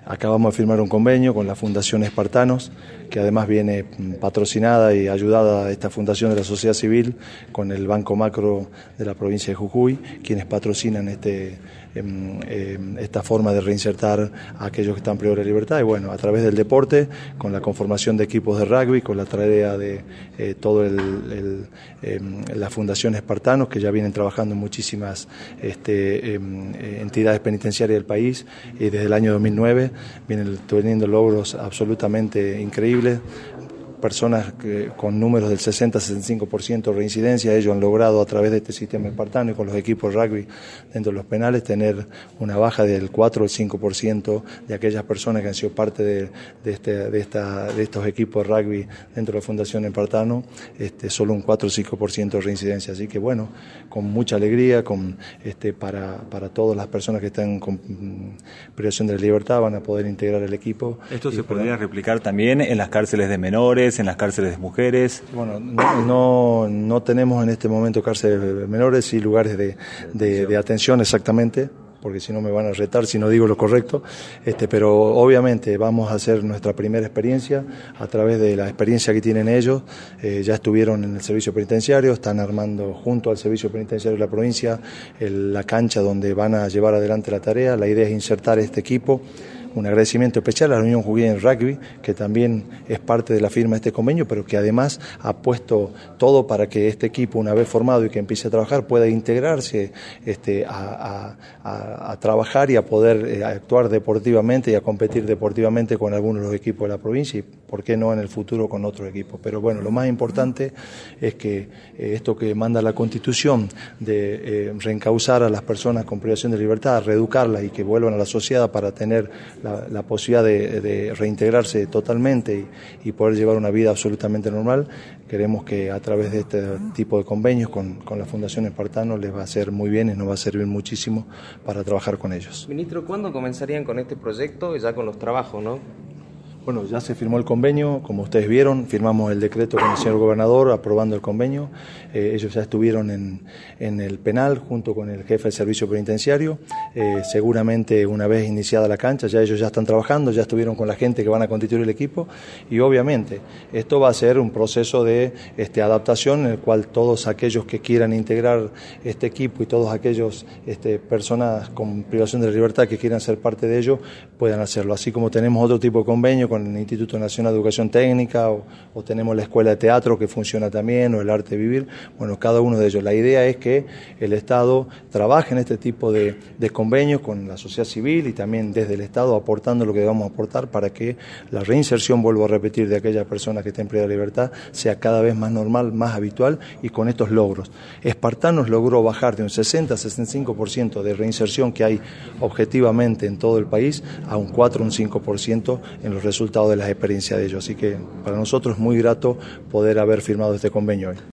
Acabamos de firmar un convenio con la Fundación Espartanos, que además viene patrocinada y ayudada esta fundación de la sociedad civil con el Banco Macro de la provincia de Jujuy, quienes patrocinan esta forma de reinsertar a aquellos que están privados de libertad. Y bueno, a través del deporte, con la conformación de equipos de rugby, con la tarea de la Fundación Espartanos, que ya vienen trabajando en muchísimas entidades penitenciarias del país, y desde el año 2009 vienen teniendo logros absolutamente increíbles. Personas con números del 60-65% de reincidencia, ellos han logrado a través de este sistema espartano y con los equipos de rugby dentro de los penales tener una baja del 4 o 5% de aquellas personas que han sido parte de estos equipos de rugby dentro de la Fundación Espartano, solo un 4 o 5% de reincidencia. Así que bueno, con mucha alegría, para todas las personas que están con privación de la libertad van a poder integrar el equipo. ¿Esto se podría replicar también en las cárceles de menores, en las cárceles de mujeres? Bueno, no tenemos en este momento cárceles de menores y lugares de atención exactamente, porque si no me van a retar si no digo lo correcto, pero obviamente vamos a hacer nuestra primera experiencia a través de la experiencia que tienen ellos. Ya estuvieron en el servicio penitenciario, están armando junto al servicio penitenciario de la provincia la cancha donde van a llevar adelante la tarea. La idea es insertar este equipo. Un agradecimiento especial a la Unión Jujuy en Rugby, que también es parte de la firma de este convenio, pero que además ha puesto todo para que este equipo, una vez formado y que empiece a trabajar, pueda integrarse a trabajar y a poder actuar deportivamente y a competir deportivamente con algunos de los equipos de la provincia y, por qué no, en el futuro con otros equipos. Pero bueno, lo más importante es que esto que manda la Constitución de reencauzar a las personas con privación de libertad, reeducarlas y que vuelvan a la sociedad para tener la posibilidad de reintegrarse totalmente y poder llevar una vida absolutamente normal. Queremos que a través de este tipo de convenios con la Fundación Espartano les va a hacer muy bien y nos va a servir muchísimo para trabajar con ellos. Ministro, ¿cuándo comenzarían con este proyecto y ya con los trabajos, no? Bueno, ya se firmó el convenio, como ustedes vieron, firmamos el decreto con el señor gobernador aprobando el convenio. Ellos ya estuvieron en el penal junto con el jefe del servicio penitenciario. Seguramente una vez iniciada la cancha, ya ellos ya están trabajando, ya estuvieron con la gente que van a constituir el equipo y obviamente esto va a ser un proceso de adaptación en el cual todos aquellos que quieran integrar este equipo y todos aquellos personas con privación de la libertad que quieran ser parte de ello puedan hacerlo. Así como tenemos otro tipo de convenio con el Instituto Nacional de Educación Técnica o tenemos la Escuela de Teatro que funciona también, o el Arte de Vivir, bueno, cada uno de ellos. La idea es que el Estado trabaje en este tipo de convenios con la sociedad civil y también desde el Estado aportando lo que debamos aportar para que la reinserción, vuelvo a repetir, de aquellas personas que estén privadas de libertad sea cada vez más normal, más habitual y con estos logros. Espartanos logró bajar de un 60-65% de reinserción que hay objetivamente en todo el país a un 4 o un 5% en los resultados de las experiencias de ellos. Así que para nosotros es muy grato poder haber firmado este convenio hoy.